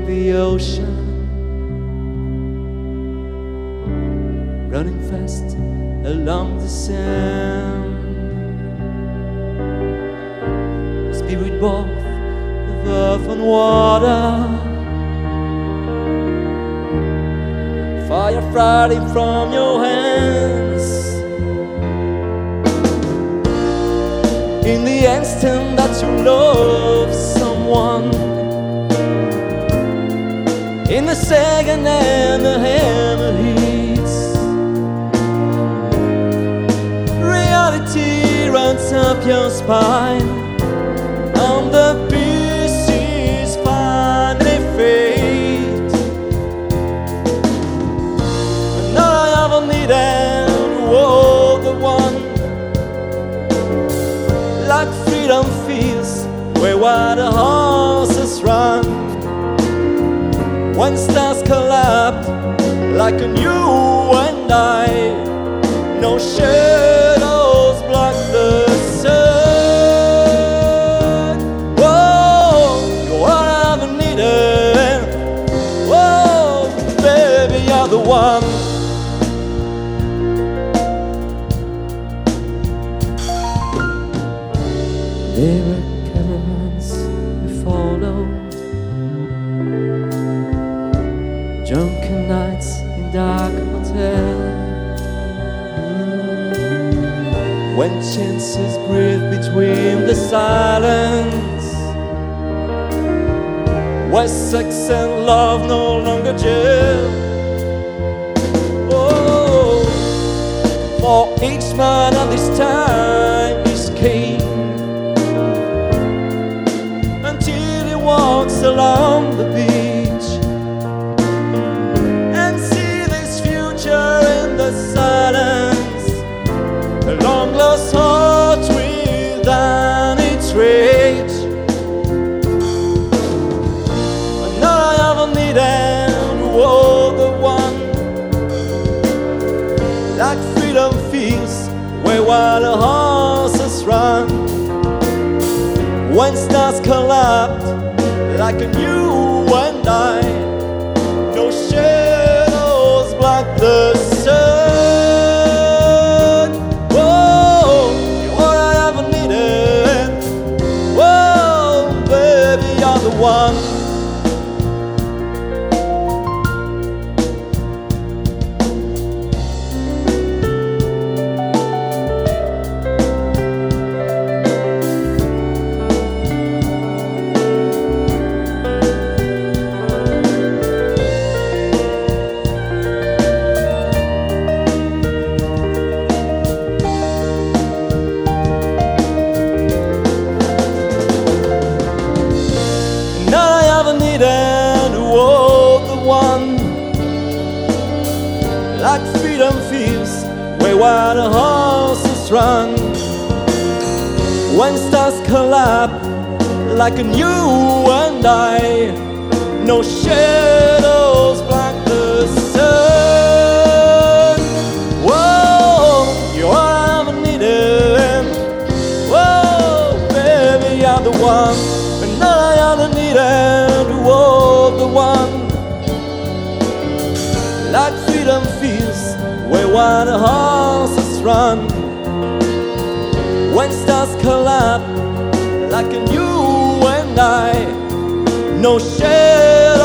the ocean, running fast along the sand. Spirit both of earth and water, fire flooding from your hands. In the instant that you love someone, in the second and the hammer hits, reality runs up your spine, and the pieces finally fade. And all I ever needed was the one, like freedom feels where wild horses run. When stars collapse like a you and I, no shadows block the sun. Whoa, you're all I ever needed. Whoa, baby, you're the one. There were caravans we followed, drunken nights in dark hotels, when chances breathe between the silence, where sex and love no longer jail. Oh, for each man at this time is king, until he walks along the beach and see this future in the silence, a long lost heart without its rage. And all I ever needed was the one, like freedom feels where wild horses run. When stars collapse like a you and I, no shadows block the sun. Whoa, you're all I ever needed. Whoa, baby, you're the one. And oh, the one, like freedom feels where wild horses run. When stars collapse like a you and I, no shadows block the sun. Whoa, you're all I ever needed. Whoa, baby, you're the one. And all I ever needed was the one, like freedom feels where wild horses run. When stars collapse like a you and I, no shade